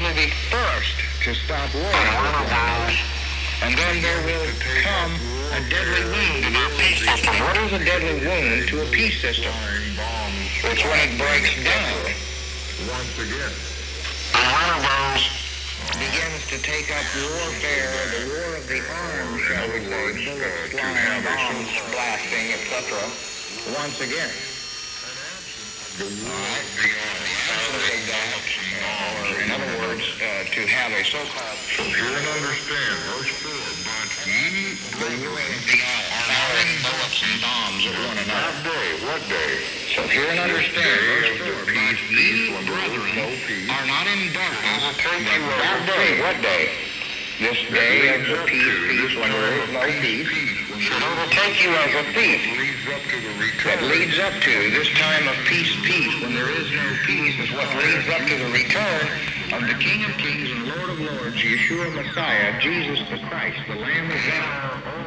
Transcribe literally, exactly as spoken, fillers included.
will be first to stop war. And then there will come a deadly wound in our peace system. What is a deadly wound to a peace system? It's when it breaks down. Once again. And one of those begins to take up warfare, the war of the arms, shall we say, bullets flying, bombs blasting, et cetera. Once again. The war The absence of that, or in other words, uh, to have a so-called So hear and understand, verse four, but ye the war of the arms, firing bullets and bombs at one another. that day, what day? So hear and understand, verse Day of four, the but peace, ye, peace, when there is brethren, no peace. are not in darkness, I will take but you as that a day, thief. what day? This That day of leads the up peace, to peace, this when there time is of no peace, peace, peace, when should there is overtake you as a thief. leads up to the return. That leads up to this time of peace, peace, when there is no peace, is what leads up to the return of the King of Kings and Lord of Lords, Yeshua Messiah, Jesus the Christ, the Lamb of God.